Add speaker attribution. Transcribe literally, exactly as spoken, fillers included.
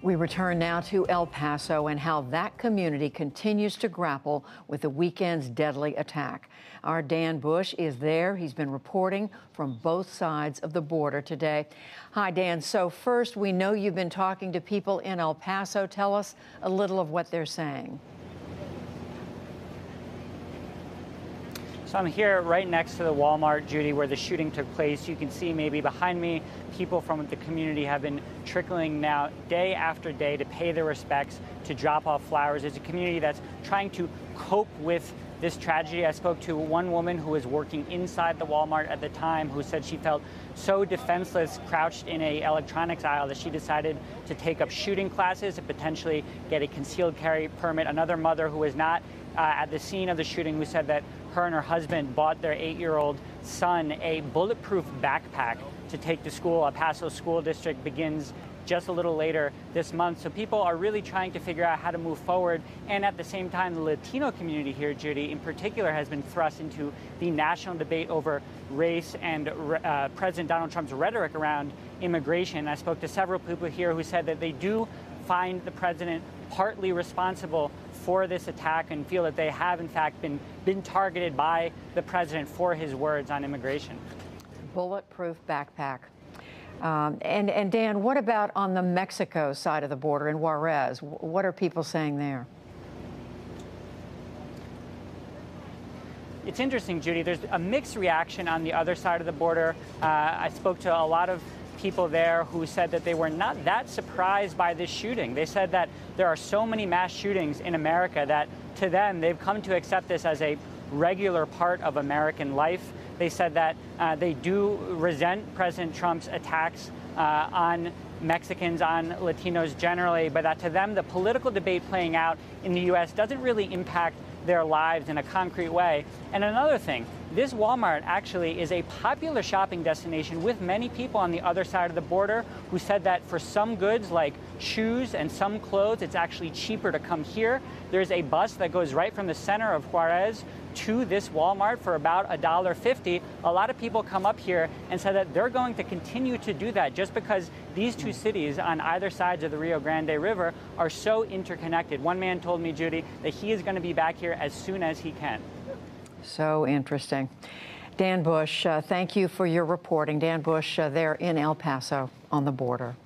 Speaker 1: We return now to El Paso and how that community continues to grapple with the weekend's deadly attack. Our Dan Bush is there. He's been reporting from both sides of the border today. Hi, Dan. So first, we know you've been talking to people in El Paso. Tell us a little of what they're saying.
Speaker 2: So I'm here right next to the Walmart, Judy, where the shooting took place. You can see maybe behind me, people from the community have been trickling now day after day to pay their respects, to drop off flowers. It's a community that's trying to cope with this tragedy. I spoke to one woman who was working inside the Walmart at the time who said she felt so defenseless crouched in a electronics aisle that she decided to take up shooting classes and potentially get a concealed carry permit. Another mother who was not uh, at the scene of the shooting who said that her and her husband bought their eight-year-old son a bulletproof backpack to take to school. El Paso School District begins just a little later this month. So people are really trying to figure out how to move forward. And at the same time, the Latino community here, Judy, in particular, has been thrust into the national debate over race and uh, President Donald Trump's rhetoric around immigration. I spoke to several people here who said that they do find the president partly responsible for this attack and feel that they have, in fact, been, been targeted by the president for his words on immigration.
Speaker 1: Bulletproof backpack. Um, and, and Dan, what about on the Mexico side of the border in Juarez? What are people saying there?
Speaker 2: It's interesting, Judy. There's a mixed reaction on the other side of the border. Uh, I spoke to a lot of people there who said that they were not that surprised by this shooting. They said that there are so many mass shootings in America that to them, they've come to accept this as a regular part of American life. They said that uh, they do resent President Trump's attacks uh, on Mexicans, on Latinos generally, but that to them, the political debate playing out in the U S doesn't really impact their lives in a concrete way. And another thing, this Walmart actually is a popular shopping destination with many people on the other side of the border who said that for some goods like shoes and some clothes, it's actually cheaper to come here. There's a bus that goes right from the center of Juarez to this Walmart for about a dollar fifty. A lot of people come up here and said that they're going to continue to do that just because these two cities on either sides of the Rio Grande River are so interconnected. One man told me, Judy, that he is going to be back here as soon as he can.
Speaker 1: So interesting. Dan Bush, uh, thank you for your reporting. Dan Bush uh, there in El Paso on the border.